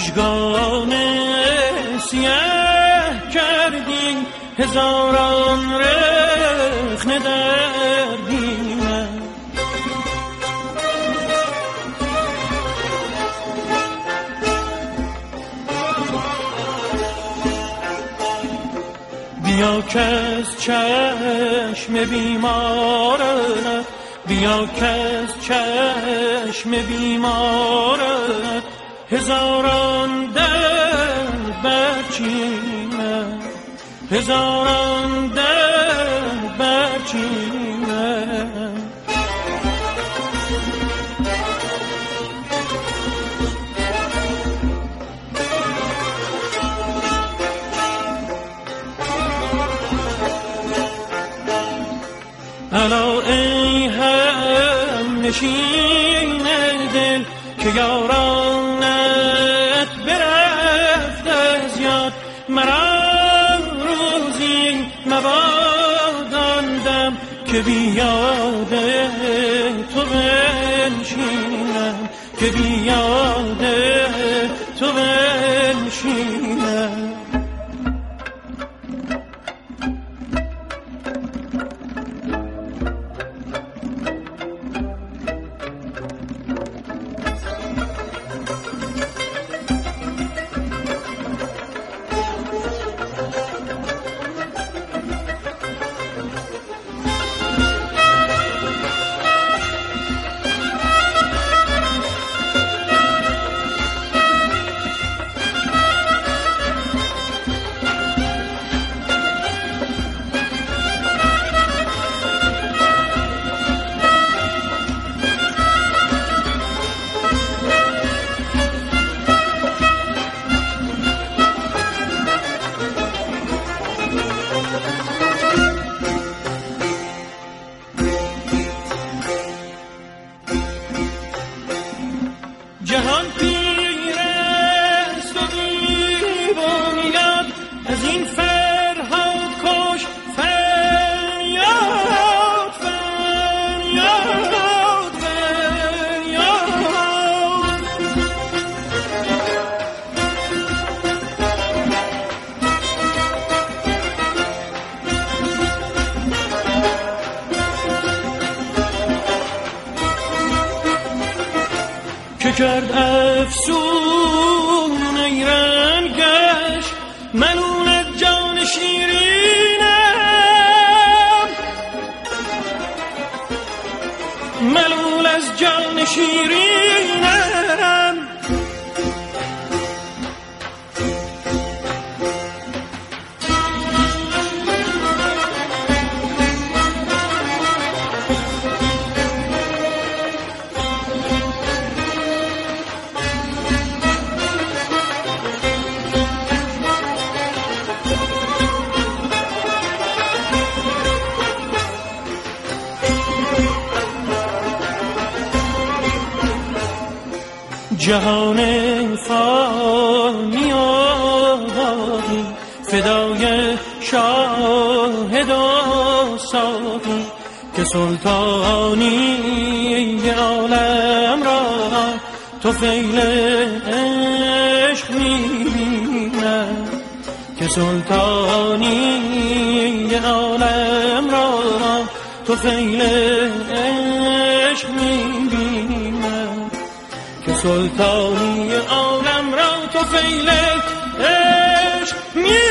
مژگان سیاه کردی هزاران رخنه در دینم. بیا که از چشم بیمارت، بیا که از چشم بیمارت هزاران دل برچینم، هزاران دل برچینم. الا ای هم نشین دل که یارانت برفت از یاد، مرا روزی مباداندم که بیاد تو بنشینم، که بیاد تو بنشینم. جهان پیر است و دیوانیت از این فرهاد کش فریاد فریاد فریاد. که کرد افسون ای رنگش ملول جان شیرینم، ملول از جان شیرینم. جهان فانی آبادی فدای شاهد و ساقی، که سلطانی عالم را طفیل عشق می‌بیند، که سلطانی عالم را طفیل عشق می‌بیند، که سلطانی عالم را طفیل عشق می‌بیند.